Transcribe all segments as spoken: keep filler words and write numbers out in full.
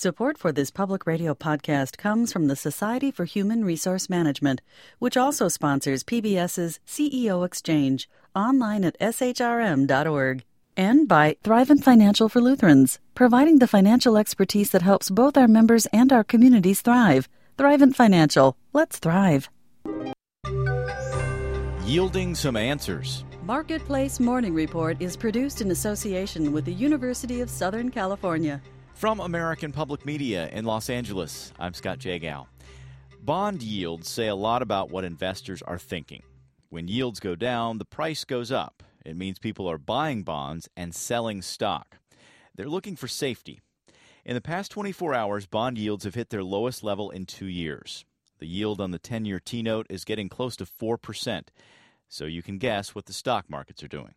Support for this public radio podcast comes from the Society for Human Resource Management, which also sponsors PBS's C E O Exchange, online at s h r m dot org. And by Thrivent Financial for Lutherans, providing the financial expertise that helps both our members and our communities thrive. Thrivent Financial. Let's thrive. Yielding some answers. Marketplace Morning Report is produced in association with the University of Southern California. From American Public Media in Los Angeles, I'm Scott Jagow. Bond yields say a lot about what investors are thinking. When yields go down, the price goes up. It means people are buying bonds and selling stock. They're looking for safety. In the past twenty-four hours, bond yields have hit their lowest level in two years. The yield on the ten-year T-note is getting close to four percent, so you can guess what the stock markets are doing.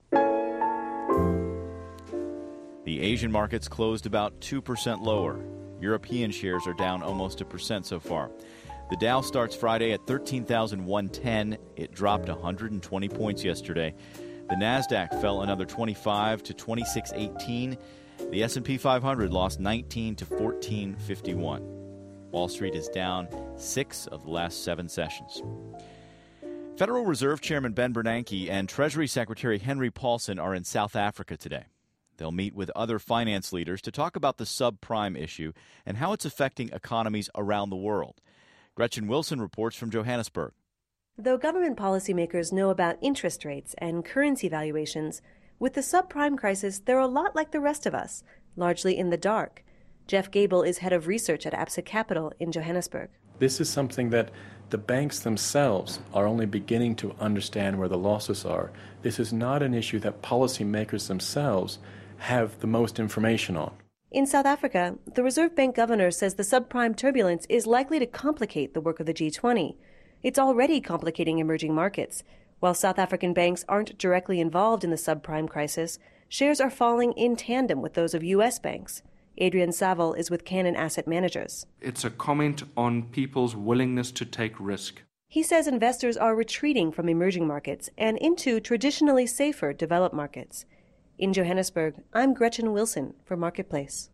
The Asian markets closed about two percent lower. European shares are down almost a percent so far. The Dow starts Friday at thirteen thousand one hundred ten. It dropped one hundred twenty points yesterday. The Nasdaq fell another twenty-five to twenty-six eighteen. The S and P five hundred lost nineteen to fourteen fifty-one. Wall Street is down six of the last seven sessions. Federal Reserve Chairman Ben Bernanke and Treasury Secretary Henry Paulson are in South Africa today. They'll meet with other finance leaders to talk about the subprime issue and how it's affecting economies around the world. Gretchen Wilson reports from Johannesburg. Though government policymakers know about interest rates and currency valuations, with the subprime crisis, they're a lot like the rest of us, largely in the dark. Jeff Gable is head of research at Absa Capital in Johannesburg. This is something that the banks themselves are only beginning to understand where the losses are. This is not an issue that policymakers themselves have the most information on. In South Africa, the Reserve Bank governor says the subprime turbulence is likely to complicate the work of the G twenty. It's already complicating emerging markets. While South African banks aren't directly involved in the subprime crisis, shares are falling in tandem with those of U S banks. Adrian Saville is with Cannon Asset Managers. It's a comment on people's willingness to take risk. He says investors are retreating from emerging markets and into traditionally safer developed markets. In Johannesburg, I'm Gretchen Wilson for Marketplace.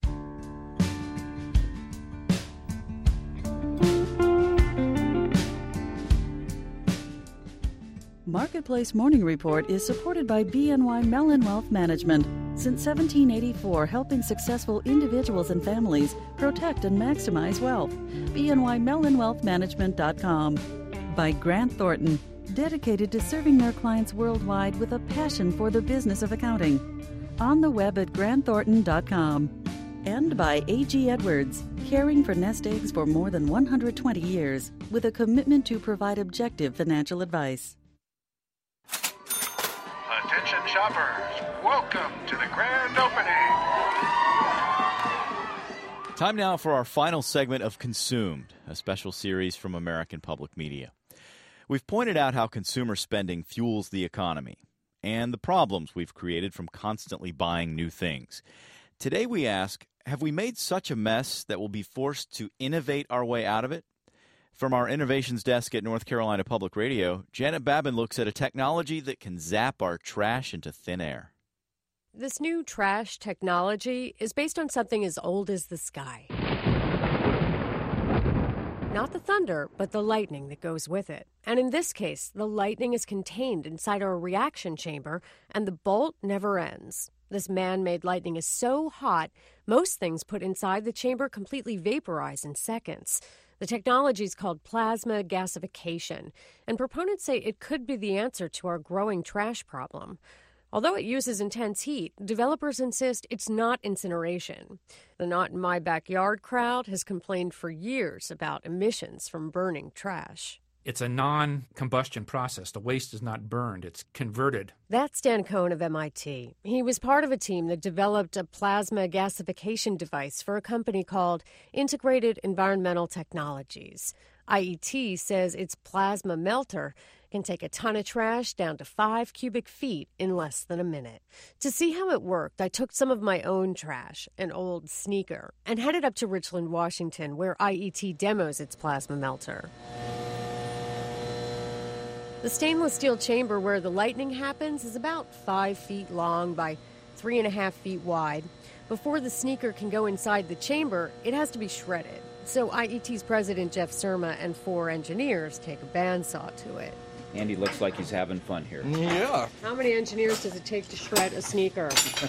Marketplace Morning Report is supported by B N Y Mellon Wealth Management. Since seventeen eighty-four, helping successful individuals and families protect and maximize wealth. B N Y Mellon Wealth Management dot com. By Grant Thornton, dedicated to serving their clients worldwide with a passion for the business of accounting. On the web at grant thornton dot com. And by A G Edwards, caring for nest eggs for more than one hundred twenty years, with a commitment to provide objective financial advice. Attention shoppers, welcome to the grand opening. Time now for our final segment of Consumed, a special series from American Public Media. We've pointed out how consumer spending fuels the economy and the problems we've created from constantly buying new things. Today we ask, have we made such a mess that we'll be forced to innovate our way out of it? From our innovations desk at North Carolina Public Radio, Janet Babin looks at a technology that can zap our trash into thin air. This new trash technology is based on something as old as the sky. Not the thunder, but the lightning that goes with it. And in this case, the lightning is contained inside our reaction chamber, and the bolt never ends. This man-made lightning is so hot, most things put inside the chamber completely vaporize in seconds. The technology is called plasma gasification, and proponents say it could be the answer to our growing trash problem. Although it uses intense heat, developers insist it's not incineration. The Not in My Backyard crowd has complained for years about emissions from burning trash. It's a non-combustion process. The waste is not burned. It's converted. That's Dan Cohen of M I T. He was part of a team that developed a plasma gasification device for a company called Integrated Environmental Technologies. I E T says its plasma melter can take a ton of trash down to five cubic feet in less than a minute. To see how it worked, I took some of my own trash, an old sneaker, and headed up to Richland, Washington, where I E T demos its plasma melter. The stainless steel chamber where the lightning happens is about five feet long by three and a half feet wide. Before the sneaker can go inside the chamber, it has to be shredded. So I E T's president Jeff Surma and four engineers take a bandsaw to it. Andy looks like he's having fun here. Yeah. How many engineers does it take to shred a sneaker?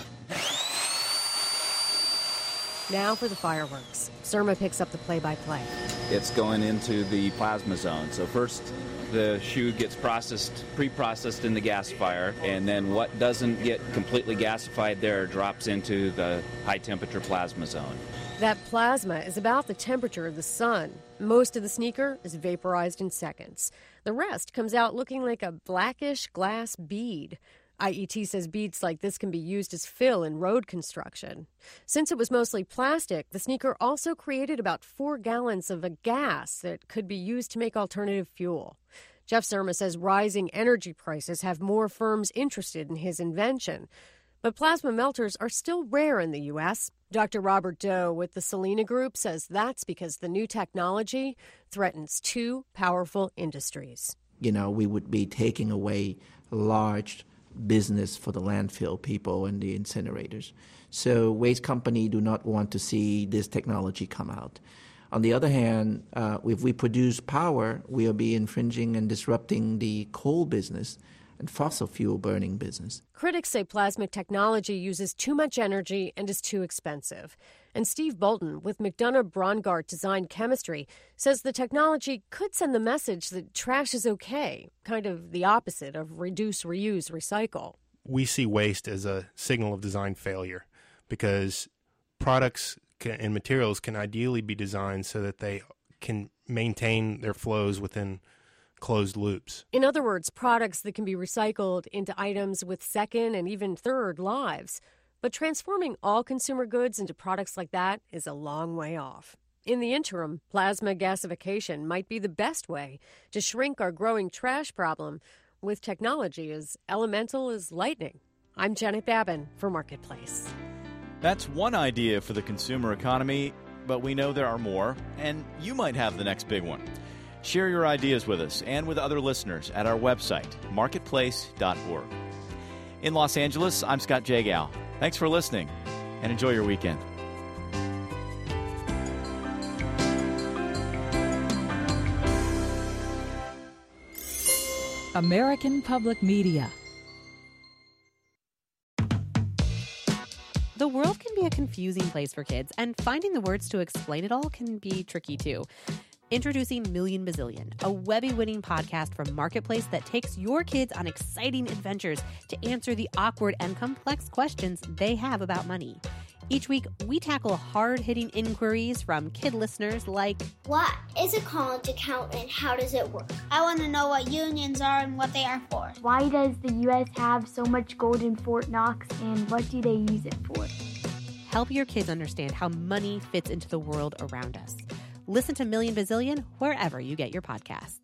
Now for the fireworks. Surma picks up the play-by-play. It's going into the plasma zone. So first, the shoe gets processed, pre-processed in the gasifier, and then what doesn't get completely gasified there drops into the high-temperature plasma zone. That plasma is about the temperature of the sun. Most of the sneaker is vaporized in seconds. The rest comes out looking like a blackish glass bead. I E T says beads like this can be used as fill in road construction. Since it was mostly plastic, the sneaker also created about four gallons of a gas that could be used to make alternative fuel. Jeff Surma says rising energy prices have more firms interested in his invention. But plasma melters are still rare in the U S. Doctor Robert Doe with the Selena Group says that's because the new technology threatens two powerful industries. You know, we would be taking away large business for the landfill people and the incinerators. So waste companies do not want to see this technology come out. On the other hand, uh, if we produce power, we'll be infringing and disrupting the coal business and fossil fuel burning business. Critics say plasma technology uses too much energy and is too expensive. And Steve Bolton with McDonough Brongart Design Chemistry says the technology could send the message that trash is okay, kind of the opposite of reduce, reuse, recycle. We see waste as a signal of design failure because products can, and materials can ideally be designed so that they can maintain their flows within closed loops. In other words, products that can be recycled into items with second and even third lives. But transforming all consumer goods into products like that is a long way off. In the interim, plasma gasification might be the best way to shrink our growing trash problem with technology as elemental as lightning. I'm Janet Babin for Marketplace. That's one idea for the consumer economy, but we know there are more, and you might have the next big one. Share your ideas with us and with other listeners at our website, marketplace dot org. In Los Angeles, I'm Scott Jagow. Thanks for listening, and enjoy your weekend. American Public Media. The world can be a confusing place for kids, and finding the words to explain it all can be tricky too. Introducing Million Bazillion, a Webby-winning podcast from Marketplace that takes your kids on exciting adventures to answer the awkward and complex questions they have about money. Each week, we tackle hard-hitting inquiries from kid listeners like, what is a college account and how does it work? I want to know what unions are and what they are for. Why does the U S have so much gold in Fort Knox and what do they use it for? Help your kids understand how money fits into the world around us. Listen to Million Bazillion wherever you get your podcasts.